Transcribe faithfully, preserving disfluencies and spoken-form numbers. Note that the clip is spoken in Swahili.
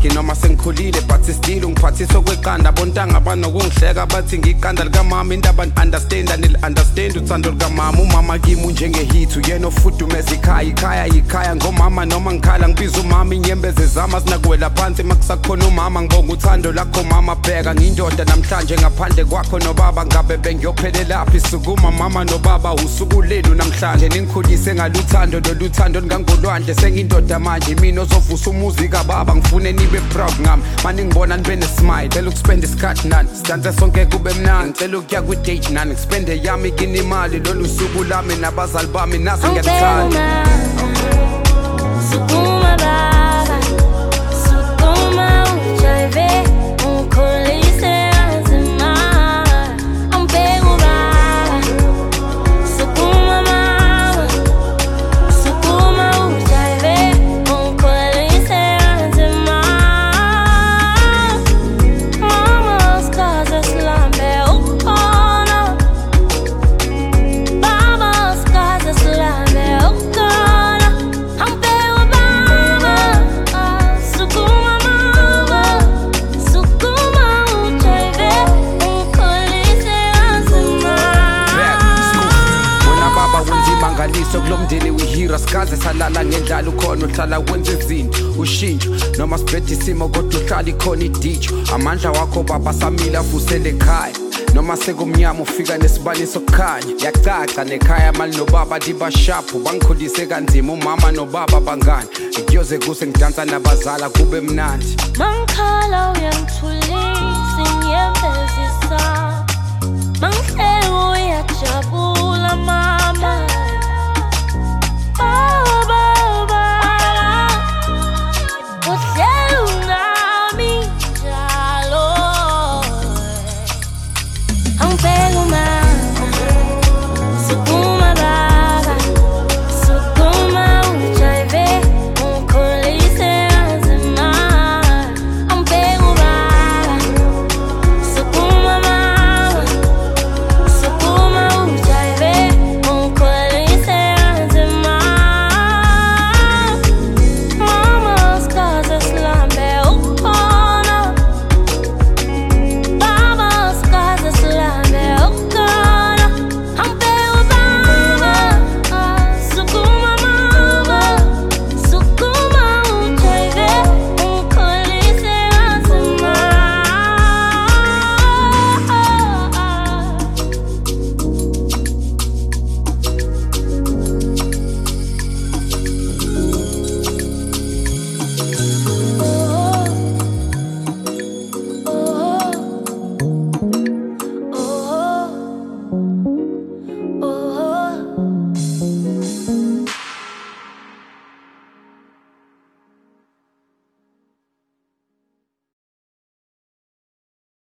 ngingakaki noma sengikhulile but still ungiphathisa okweqanda bontanga banokungihleka bathi ngiqanda likamama indaba understand and understand uthando likamama umama kimi njengehit uyena ofudumeza ikhaya ikhaya ikhaya ngomama noma ngikhala ngibiza umama inyembezi zama sinakwela phansi makusakhona umama ngibonga uthando lakho mama bheka ngindoda namhlanje ngaphandle kwakho nobaba ngabe bengiyophelela laphi sukuma mama nobaba usuku lenu namhlanje ningikhulise ngaluthando loluthando ngangolwandle sengindoda manje mina ozovusa umuzika baba ngifune nibe proud ngami manje ngibona nibe nesmile cela ukuspend isikhathi nani sidanse sonke kube mnandi ngicela ukuya ku date nani ngispende yami kini imali lolu suku lami nabazali bami nasi ngiyathanda sukuma baba sukuma ujive ungikhulise kulomndeni wihira sikaze salala ngendlala ukhona uhlala wenza izinto ushintsho noma sibhedde isimo kodwa uhlala ikhona idicho amandla wakho baba samila avusele ekhaya noma sekumnyama ufika nesibani sokukhanya yacaca nekhaya mali nobaba dibashaphu bangikhulise kanzima umama nobaba bangani ngiyoze kuse ngidansa nabazala kube mnandi mangikhala uyangithulisa inyembezi sa mangihlelo uyajabula mama